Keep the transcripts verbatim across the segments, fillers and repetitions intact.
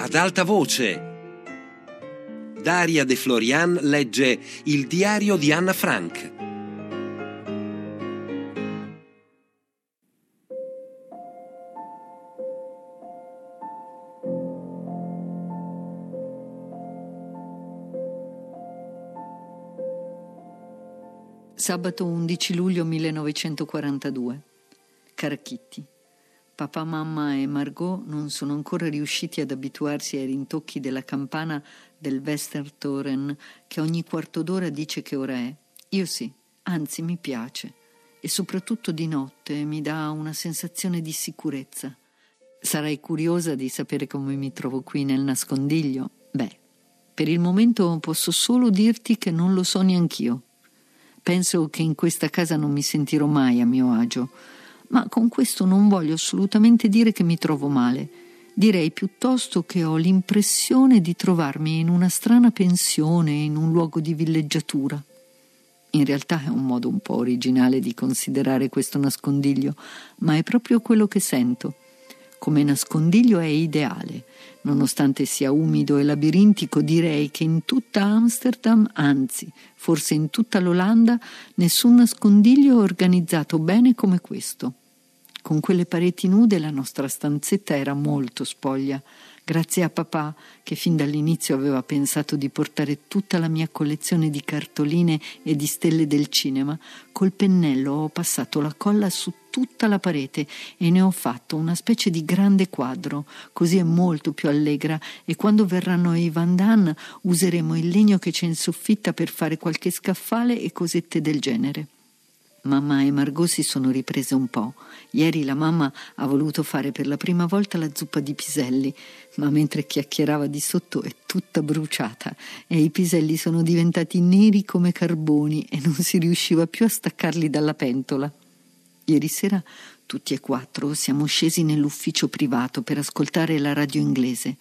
ad alta voce. Daria De Florian legge Il diario di Anna Frank. Sabato undici luglio millenovecentoquarantadue. Cara Kitty, papà, mamma e Margot non sono ancora riusciti ad abituarsi ai rintocchi della campana del Westertoren che ogni quarto d'ora dice che ora è. Io sì, anzi mi piace, e soprattutto di notte mi dà una sensazione di sicurezza. Sarai curiosa di sapere come mi trovo qui nel nascondiglio? Beh, per il momento posso solo dirti che non lo so neanch'io. Penso che in questa casa non mi sentirò mai a mio agio, ma con questo non voglio assolutamente dire che mi trovo male. Direi piuttosto che ho l'impressione di trovarmi in una strana pensione, in un luogo di villeggiatura. In realtà è un modo un po' originale di considerare questo nascondiglio, ma è proprio quello che sento. Come nascondiglio è ideale. Nonostante sia umido e labirintico, direi che in tutta Amsterdam, anzi, forse in tutta l'Olanda, nessun nascondiglio è organizzato bene come questo. Con quelle pareti nude la nostra stanzetta era molto spoglia, grazie a papà che fin dall'inizio aveva pensato di portare tutta la mia collezione di cartoline e di stelle del cinema. Col pennello ho passato la colla su tutta la parete e ne ho fatto una specie di grande quadro, così è molto più allegra, e quando verranno i Van Dan useremo il legno che c'è in soffitta per fare qualche scaffale e cosette del genere. Mamma e Margot si sono riprese un po'. Ieri la mamma ha voluto fare per la prima volta la zuppa di piselli, ma mentre chiacchierava di sotto è tutta bruciata e i piselli sono diventati neri come carboni e non si riusciva più a staccarli dalla pentola. Ieri sera tutti e quattro siamo scesi nell'ufficio privato per ascoltare la radio inglese.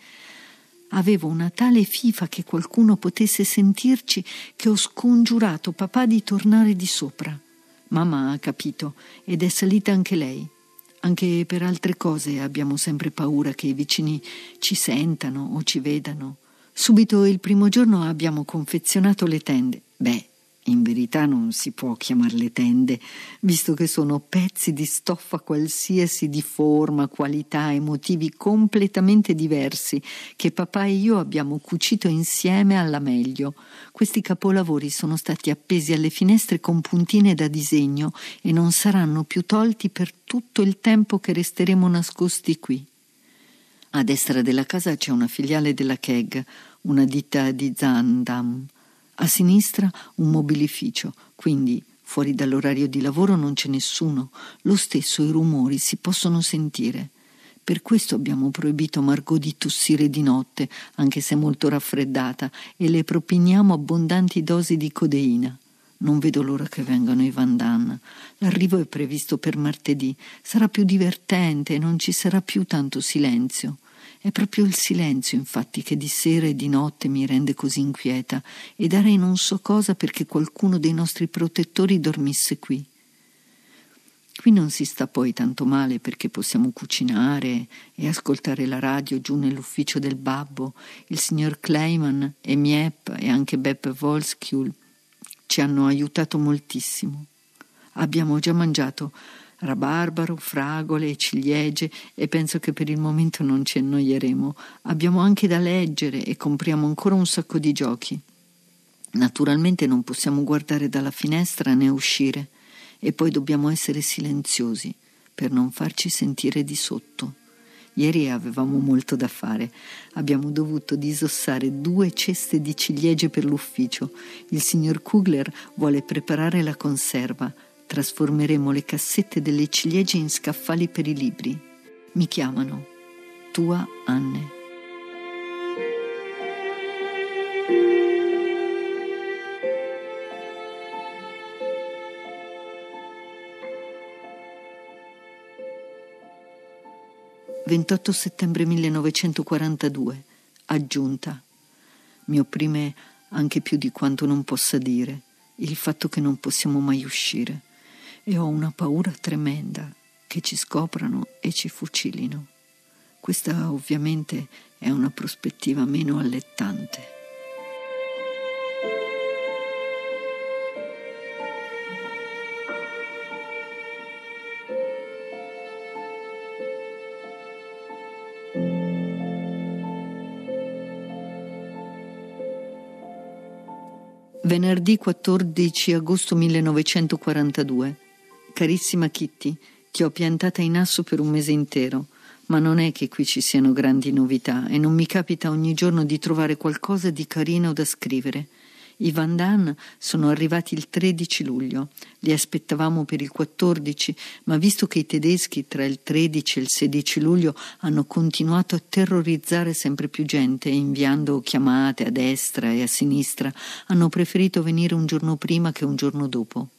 Avevo una tale fifa che qualcuno potesse sentirci che ho scongiurato papà di tornare di sopra. Mamma ha capito ed è salita anche lei. Anche per altre cose abbiamo sempre paura che i vicini ci sentano o ci vedano. Subito il primo giorno abbiamo confezionato le tende. Beh, in verità non si può chiamarle tende, visto che sono pezzi di stoffa qualsiasi di forma, qualità e motivi completamente diversi che papà e io abbiamo cucito insieme alla meglio. Questi capolavori sono stati appesi alle finestre con puntine da disegno e non saranno più tolti per tutto il tempo che resteremo nascosti qui. A destra della casa c'è una filiale della K E G, una ditta di Zaandam. A sinistra un mobilificio, quindi fuori dall'orario di lavoro non c'è nessuno. Lo stesso i rumori si possono sentire. Per questo abbiamo proibito a Margot di tossire di notte, anche se molto raffreddata, e le propiniamo abbondanti dosi di codeina. Non vedo l'ora che vengano i Van Dan. L'arrivo è previsto per martedì. Sarà più divertente e non ci sarà più tanto silenzio. È proprio il silenzio, infatti, che di sera e di notte mi rende così inquieta e darei non so cosa perché qualcuno dei nostri protettori dormisse qui. Qui non si sta poi tanto male perché possiamo cucinare e ascoltare la radio giù nell'ufficio del babbo. Il signor Kleiman e Miep e anche Beppe Volskjul ci hanno aiutato moltissimo. Abbiamo già mangiato rabarbaro, fragole e ciliegie e penso che per il momento non ci annoieremo. Abbiamo anche da leggere e compriamo ancora un sacco di giochi. Naturalmente non possiamo guardare dalla finestra né uscire e poi dobbiamo essere silenziosi per non farci sentire di sotto. Ieri avevamo molto da fare. Abbiamo dovuto disossare due ceste di ciliegie per l'ufficio. Il signor Kugler vuole preparare la conserva. Trasformeremo le cassette delle ciliegie in scaffali per i libri. Mi chiamano Tua Anne. ventotto settembre millenovecentoquarantadue. Aggiunta. Mi opprime anche più di quanto non possa dire il fatto che non possiamo mai uscire. E ho una paura tremenda che ci scoprano e ci fucilino. Questa ovviamente è una prospettiva meno allettante. Venerdì quattordici agosto millenovecentoquarantadue. Carissima Kitty, ti ho piantata in asso per un mese intero, ma non è che qui ci siano grandi novità e non mi capita ogni giorno di trovare qualcosa di carino da scrivere. I Van Damme sono arrivati il tredici luglio, li aspettavamo per il quattordici, ma visto che i tedeschi tra il tredici e il sedici luglio hanno continuato a terrorizzare sempre più gente, inviando chiamate a destra e a sinistra, hanno preferito venire un giorno prima che un giorno dopo.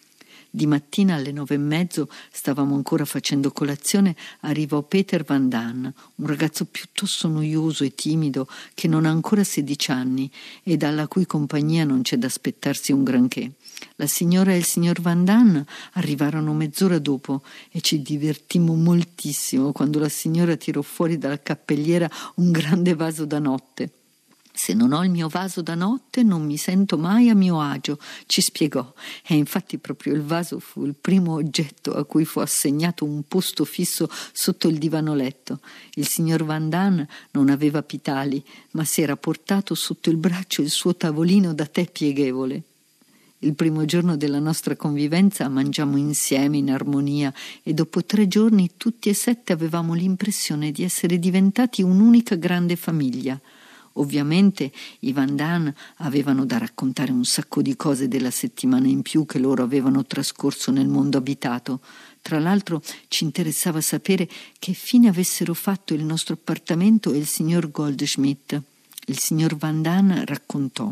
Di mattina alle nove e mezzo, stavamo ancora facendo colazione, arrivò Peter Van Damme, un ragazzo piuttosto noioso e timido che non ha ancora sedici anni e dalla cui compagnia non c'è da aspettarsi un granché. La signora e il signor Van Damme arrivarono mezz'ora dopo e ci divertimmo moltissimo quando la signora tirò fuori dalla cappelliera un grande vaso da notte. «Se non ho il mio vaso da notte non mi sento mai a mio agio», ci spiegò, e infatti proprio il vaso fu il primo oggetto a cui fu assegnato un posto fisso sotto il divano letto. Il signor Van Damme non aveva pitali, ma si era portato sotto il braccio il suo tavolino da tè pieghevole. Il primo giorno della nostra convivenza mangiammo insieme in armonia e dopo tre giorni tutti e sette avevamo l'impressione di essere diventati un'unica grande famiglia. Ovviamente i Van Damme avevano da raccontare un sacco di cose della settimana in più che loro avevano trascorso nel mondo abitato. Tra l'altro ci interessava sapere che fine avessero fatto il nostro appartamento e il signor Goldschmidt. Il signor Van Damme raccontò.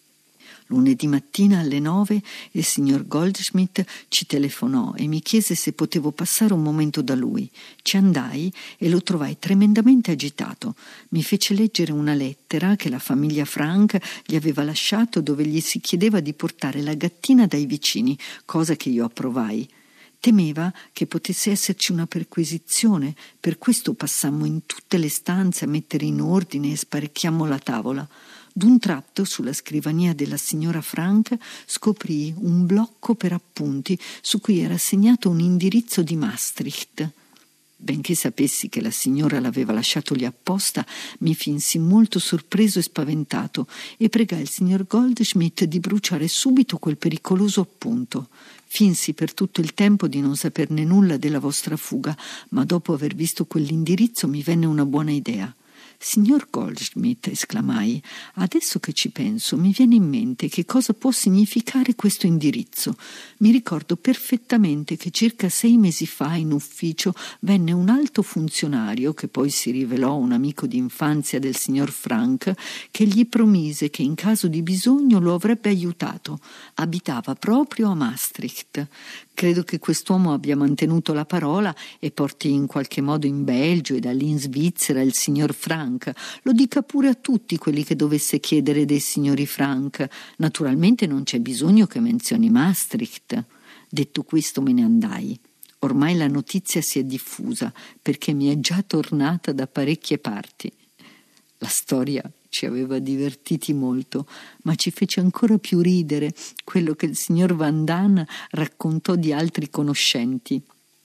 Lunedì mattina alle nove il signor Goldschmidt ci telefonò e mi chiese se potevo passare un momento da lui. Ci andai e lo trovai tremendamente agitato. Mi fece leggere una lettera che la famiglia Frank gli aveva lasciato dove gli si chiedeva di portare la gattina dai vicini, cosa che io approvai. Temeva che potesse esserci una perquisizione, per questo passammo in tutte le stanze a mettere in ordine e sparecchiammo la tavola. D'un tratto, sulla scrivania della signora Frank, scoprì un blocco per appunti su cui era segnato un indirizzo di Maastricht. Benché sapessi che la signora l'aveva lasciato lì apposta, mi finsi molto sorpreso e spaventato e pregai il signor Goldschmidt di bruciare subito quel pericoloso appunto. Finsi per tutto il tempo di non saperne nulla della vostra fuga, ma dopo aver visto quell'indirizzo mi venne una buona idea. «Signor Goldschmidt», esclamai, «adesso che ci penso mi viene in mente che cosa può significare questo indirizzo. Mi ricordo perfettamente che circa sei mesi fa in ufficio venne un alto funzionario, che poi si rivelò un amico d'infanzia del signor Frank, che gli promise che in caso di bisogno lo avrebbe aiutato. Abitava proprio a Maastricht. Credo che quest'uomo abbia mantenuto la parola e porti in qualche modo in Belgio e da lì in Svizzera il signor Frank. Lo dica pure a tutti quelli che dovesse chiedere dei signori Frank. Naturalmente non c'è bisogno che menzioni Maastricht». Detto questo me ne andai. Ormai la notizia si è diffusa perché mi è già tornata da parecchie parti. La storia ci aveva divertiti molto, ma ci fece ancora più ridere quello che il signor Van Damme raccontò di altri conoscenti.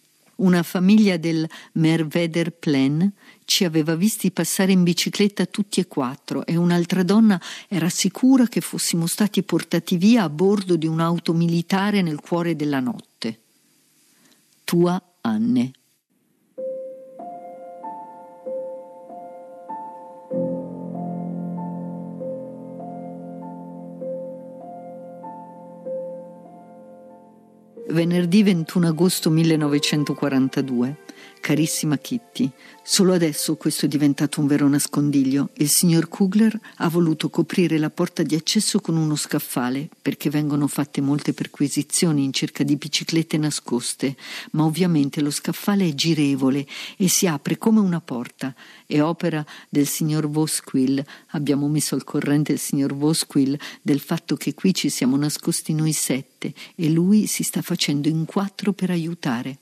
Una famiglia del Merwederplein ci aveva visti passare in bicicletta tutti e quattro e un'altra donna era sicura che fossimo stati portati via a bordo di un'auto militare nel cuore della notte. Tua Anne. Venerdì ventuno agosto millenovecentoquarantadue. Carissima Kitty, solo adesso questo è diventato un vero nascondiglio. Il signor Kugler ha voluto coprire la porta di accesso con uno scaffale perché vengono fatte molte perquisizioni in cerca di biciclette nascoste, ma ovviamente lo scaffale è girevole e si apre come una porta. È opera del signor Vosquill. Abbiamo messo al corrente il signor Vosquill del fatto che qui ci siamo nascosti noi sette e lui si sta facendo in quattro per aiutare.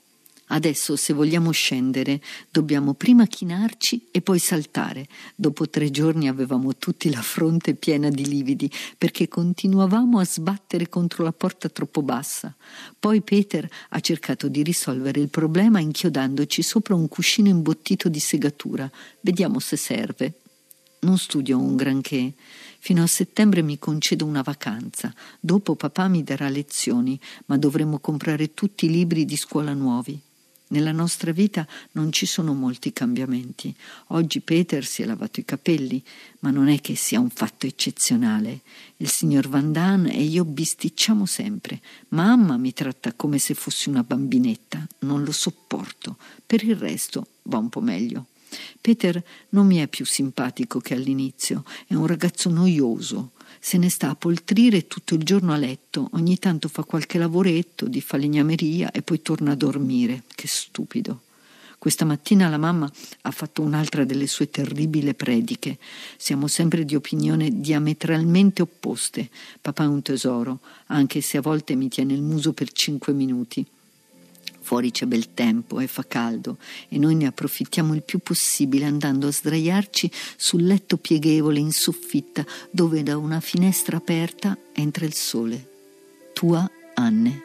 Adesso, se vogliamo scendere, dobbiamo prima chinarci e poi saltare. Dopo tre giorni avevamo tutti la fronte piena di lividi perché continuavamo a sbattere contro la porta troppo bassa. Poi Peter ha cercato di risolvere il problema inchiodandoci sopra un cuscino imbottito di segatura. Vediamo se serve. Non studio un granché. Fino a settembre mi concedo una vacanza. Dopo papà mi darà lezioni, ma dovremo comprare tutti i libri di scuola nuovi. Nella nostra vita non ci sono molti cambiamenti. Oggi Peter si è lavato i capelli, ma non è che sia un fatto eccezionale. Il signor Van Daan e io bisticciamo sempre. Mamma mi tratta come se fossi una bambinetta. Non lo sopporto. Per il resto va un po' meglio. Peter non mi è più simpatico che all'inizio. È un ragazzo noioso. Se ne sta a poltrire tutto il giorno a letto, ogni tanto fa qualche lavoretto di falegnameria e poi torna a dormire. Che stupido. Questa mattina la mamma ha fatto un'altra delle sue terribili prediche. Siamo sempre di opinione diametralmente opposte. Papà è un tesoro, anche se a volte mi tiene il muso per cinque minuti. Fuori c'è bel tempo e fa caldo e noi ne approfittiamo il più possibile andando a sdraiarci sul letto pieghevole in soffitta dove da una finestra aperta entra il sole. Tua Anne.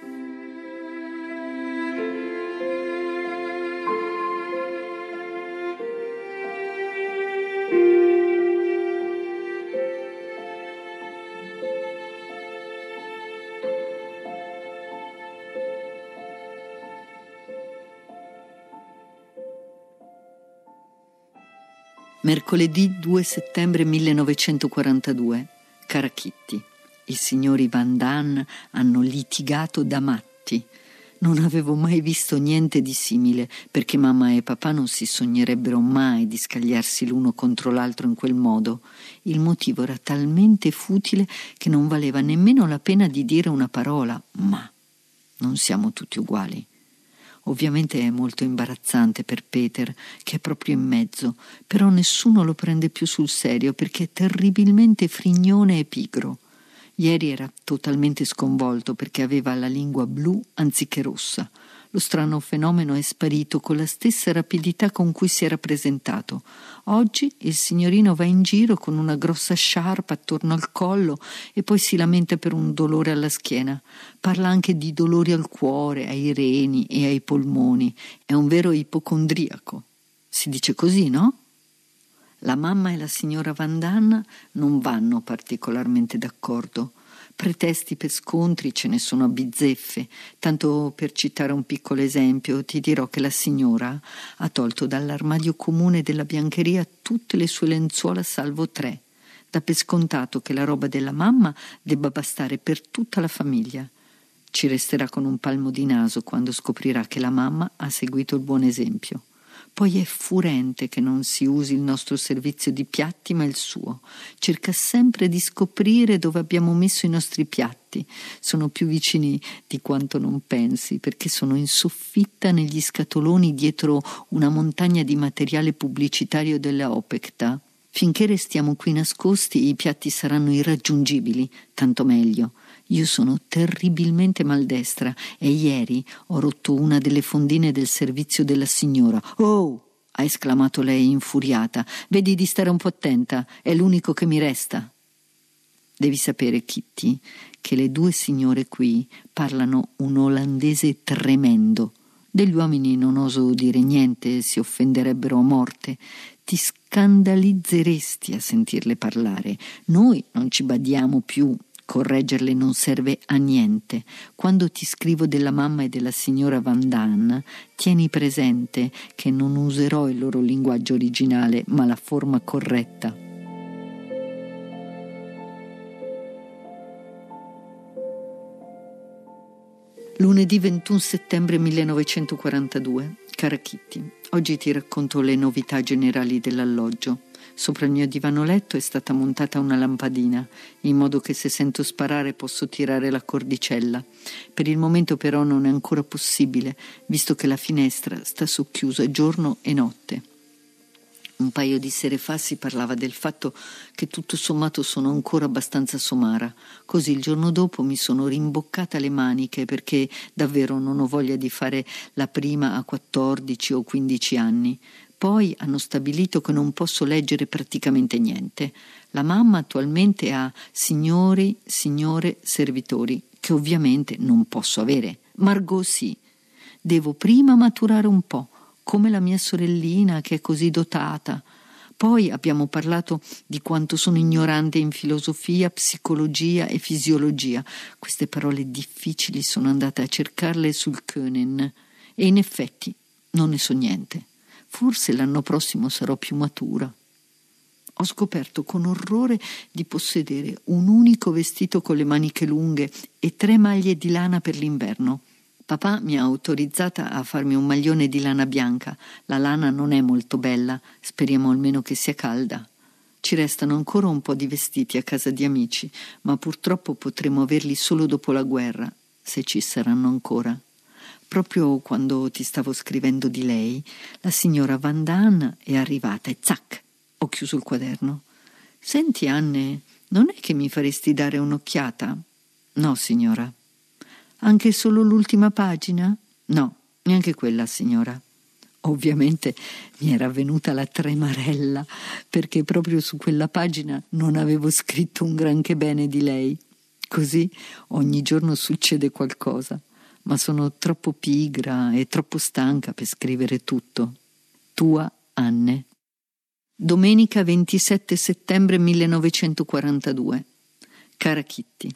Mercoledì due settembre millenovecentoquarantadue. Cara Kitty, i signori Van Daan hanno litigato da matti. Non avevo mai visto niente di simile, perché mamma e papà non si sognerebbero mai di scagliarsi l'uno contro l'altro in quel modo. Il motivo era talmente futile che non valeva nemmeno la pena di dire una parola. Ma non siamo tutti uguali. Ovviamente è molto imbarazzante per Peter, che è proprio in mezzo, però nessuno lo prende più sul serio perché è terribilmente frignone e pigro. Ieri era totalmente sconvolto perché aveva la lingua blu anziché rossa. Lo strano fenomeno è sparito con la stessa rapidità con cui si era presentato. Oggi il signorino va in giro con una grossa sciarpa attorno al collo e poi si lamenta per un dolore alla schiena. Parla anche di dolori al cuore, ai reni e ai polmoni. È un vero ipocondriaco. Si dice così, no? La mamma e la signora Van Daan non vanno particolarmente d'accordo. Pretesti per scontri ce ne sono a bizzeffe. Tanto per citare un piccolo esempio, ti dirò che la signora ha tolto dall'armadio comune della biancheria tutte le sue lenzuola salvo tre. Dà per scontato che la roba della mamma debba bastare per tutta la famiglia. Ci resterà con un palmo di naso quando scoprirà che la mamma ha seguito il buon esempio. Poi è furente che non si usi il nostro servizio di piatti ma il suo. Cerca sempre di scoprire dove abbiamo messo i nostri piatti. Sono più vicini di quanto non pensi, perché sono in soffitta negli scatoloni dietro una montagna di materiale pubblicitario della Opekta. Finché restiamo qui nascosti i piatti saranno irraggiungibili, tanto meglio. Io sono terribilmente maldestra e ieri ho rotto una delle fondine del servizio della signora. «Oh!» ha esclamato lei infuriata. «Vedi di stare un po' attenta, è l'unico che mi resta». Devi sapere, Kitty, che le due signore qui parlano un olandese tremendo. Degli uomini non oso dire niente, si offenderebbero a morte. Ti scandalizzeresti a sentirle parlare. Noi non ci badiamo più. Correggerle non serve a niente. Quando ti scrivo della mamma e della signora Van Daan, tieni presente che non userò il loro linguaggio originale, ma la forma corretta. Lunedì ventuno settembre millenovecentoquarantadue. Cara Kitty, oggi ti racconto le novità generali dell'alloggio. Sopra il mio divano letto è stata montata una lampadina, in modo che se sento sparare posso tirare la cordicella. Per il momento però non è ancora possibile, visto che la finestra sta socchiusa giorno e notte. Un paio di sere fa si parlava del fatto che tutto sommato sono ancora abbastanza somara. Così il giorno dopo mi sono rimboccata le maniche perché davvero non ho voglia di fare la prima a quattordici o quindici anni. Poi hanno stabilito che non posso leggere praticamente niente. La mamma attualmente ha signori, signore, servitori, che ovviamente non posso avere. Margot sì. Devo prima maturare un po', come la mia sorellina che è così dotata. Poi abbiamo parlato di quanto sono ignorante in filosofia, psicologia e fisiologia. Queste parole difficili sono andate a cercarle sul Können e in effetti non ne so niente. Forse l'anno prossimo sarò più matura. Ho scoperto con orrore di possedere un unico vestito con le maniche lunghe e tre maglie di lana per l'inverno. Papà mi ha autorizzata a farmi un maglione di lana bianca. La lana non è molto bella, speriamo almeno che sia calda. Ci restano ancora un po' di vestiti a casa di amici, ma purtroppo potremo averli solo dopo la guerra, se ci saranno ancora. Proprio quando ti stavo scrivendo di lei, la signora Van Daan è arrivata e zac, ho chiuso il quaderno. Senti, Anne, non è che mi faresti dare un'occhiata? No, signora. Anche solo l'ultima pagina? No, neanche quella, signora. Ovviamente mi era venuta la tremarella, perché proprio su quella pagina non avevo scritto un granché bene di lei. Così ogni giorno succede qualcosa, ma sono troppo pigra e troppo stanca per scrivere tutto. Tua Anne. Domenica ventisette settembre millenovecentoquarantadue. Cara Kitty,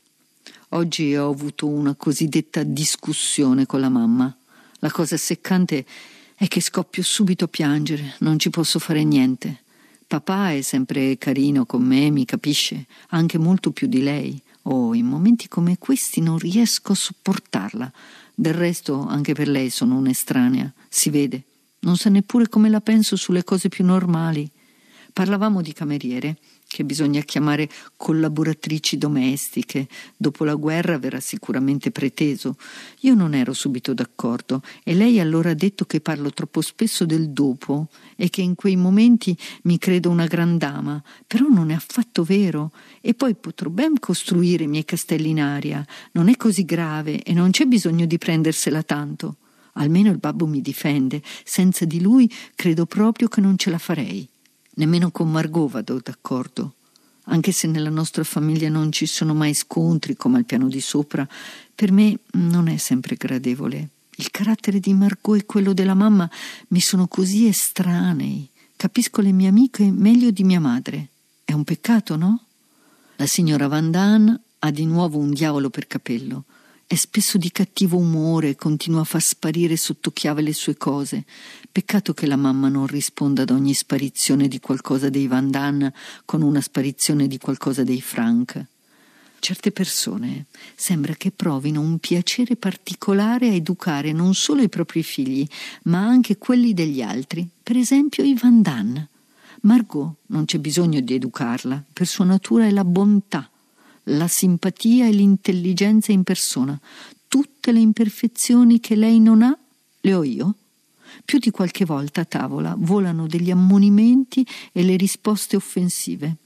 oggi ho avuto una cosiddetta discussione con la mamma. La cosa seccante è che scoppio subito a piangere, non ci posso fare niente. Papà è sempre carino con me, mi capisce, anche molto più di lei. Oh, in momenti come questi non riesco a sopportarla. Del resto, anche per lei sono un'estranea, si vede. Non sa neppure come la penso sulle cose più normali. Parlavamo di cameriere, che bisogna chiamare collaboratrici domestiche. Dopo la guerra verrà sicuramente preteso. Io non ero subito d'accordo e lei allora ha detto che parlo troppo spesso del dopo e che in quei momenti mi credo una gran dama, però non è affatto vero. E poi potrò ben costruire i miei castelli in aria. Non è così grave e non c'è bisogno di prendersela tanto. Almeno il babbo mi difende. Senza di lui credo proprio che non ce la farei. Nemmeno con Margot vado d'accordo. Anche se nella nostra famiglia non ci sono mai scontri come al piano di sopra, per me non è sempre gradevole. Il carattere di Margot e quello della mamma mi sono così estranei. Capisco le mie amiche meglio di mia madre. È un peccato, no? La signora Van Daan ha di nuovo un diavolo per capello. È spesso di cattivo umore e continua a far sparire sotto chiave le sue cose. Peccato che la mamma non risponda ad ogni sparizione di qualcosa dei Van Daan con una sparizione di qualcosa dei Frank. Certe persone sembra che provino un piacere particolare a educare non solo i propri figli, ma anche quelli degli altri. Per esempio i Van Daan. Margot non c'è bisogno di educarla, per sua natura è la bontà, la simpatia e l'intelligenza in persona. Tutte le imperfezioni che lei non ha, le ho io. Più di qualche volta a tavola volano degli ammonimenti e le risposte offensive.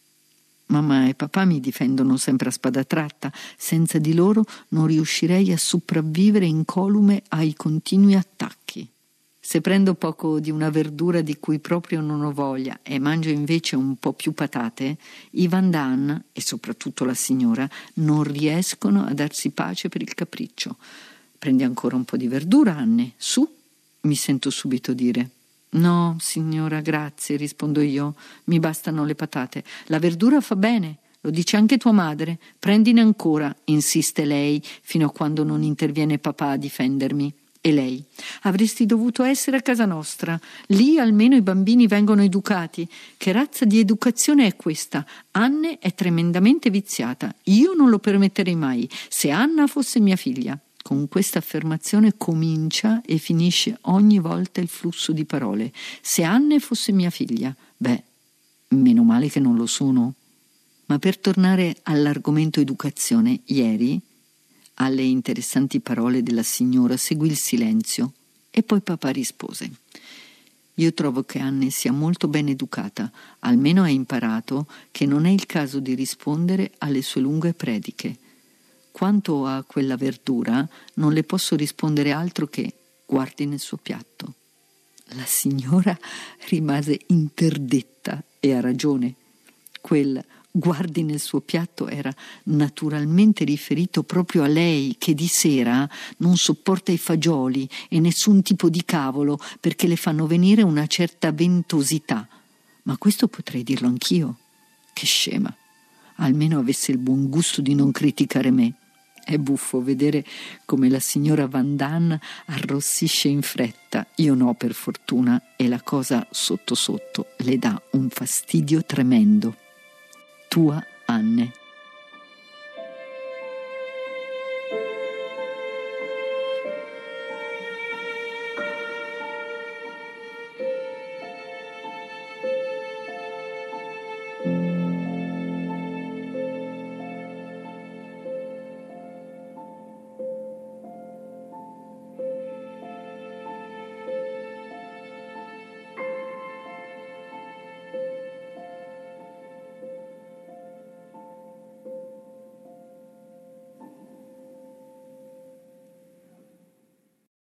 Mamma e papà mi difendono sempre a spada tratta. Senza di loro non riuscirei a sopravvivere incolume ai continui attacchi. Se prendo poco di una verdura di cui proprio non ho voglia e mangio invece un po' più patate, i Van Daan, e soprattutto la signora, non riescono a darsi pace per il capriccio. Prendi ancora un po' di verdura, Anne, su, mi sento subito dire. No, signora, grazie, rispondo io, mi bastano le patate. La verdura fa bene, lo dice anche tua madre. Prendine ancora, insiste lei, fino a quando non interviene papà a difendermi. E lei? Avresti dovuto essere a casa nostra. Lì almeno i bambini vengono educati. Che razza di educazione è questa? Anne è tremendamente viziata. Io non lo permetterei mai. Se Anna fosse mia figlia. Con questa affermazione comincia e finisce ogni volta il flusso di parole. Se Anne fosse mia figlia. Beh, meno male che non lo sono. Ma per tornare all'argomento educazione, ieri, alle interessanti parole della signora seguì il silenzio e poi papà rispose. Io trovo che Anne sia molto ben educata, almeno ha imparato che non è il caso di rispondere alle sue lunghe prediche. Quanto a quella verdura, non le posso rispondere altro che guardi nel suo piatto. La signora rimase interdetta e ha ragione. Quel guardi nel suo piatto era naturalmente riferito proprio a lei, che di sera non sopporta i fagioli e nessun tipo di cavolo perché le fanno venire una certa ventosità. Ma questo potrei dirlo anch'io. Che scema! Almeno avesse il buon gusto di non criticare me. È buffo vedere come la signora Van Daan arrossisce in fretta. Io no, per fortuna, e la cosa sotto sotto le dà un fastidio tremendo. Tua Anne.